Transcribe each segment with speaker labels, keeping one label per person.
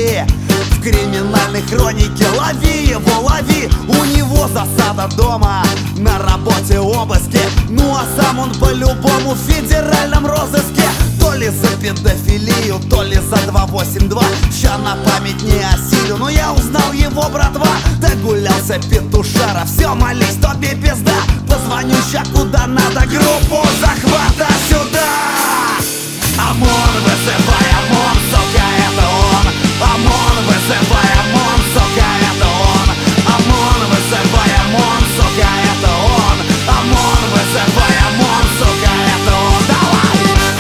Speaker 1: Москве. В криминальной хронике лови его, лови. У него засада дома, на работе обыски. Ну а сам он по-любому в федеральном розыске. То ли за педофилию, то ли за 282. Ща на память не осилю, но я узнал его, братва. Догулялся петушара, все, молись, тобе пизда. Позвоню ща куда надо, группу захвата сюда. ОМОН, вызывай ОМОН, сука, это он. ОМОН, вызывай ОМОН, сука, это он. ОМОН, вызывай ОМОН, сука, это он. ОМОН, вызывай ОМОН, сука, это он. Давай!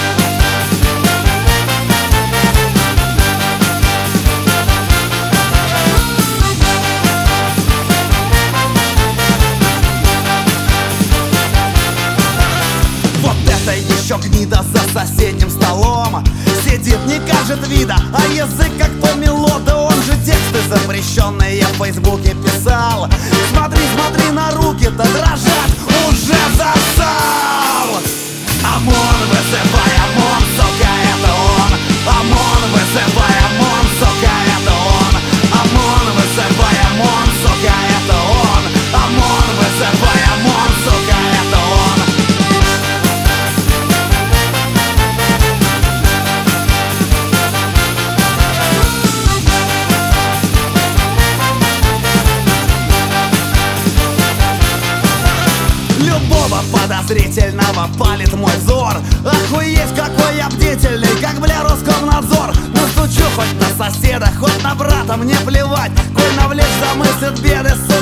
Speaker 1: Вот это еще гнида за соседним столом. Сидит, не кажет вида, а язык как помело. Да он же тексты запрещенные в Фейсбуке писал. Смотри, смотри, на руки-то дрожат, уже засал. ОМОН, вызывай ОМОН, сука, это он. ОМОН, вызывай ОМОН, сука, это он. ОМОН, вызывай ОМОН, сука, это он. ОМОН, вызывай ОМОН, сука, это он. Любого подозрительного палит мой взор. Охуеть, какой я бдительный, как, бля, Роскомнадзор. Настучу хоть на соседа, хоть на брата, мне плевать. Коль навлечь замыслит беды,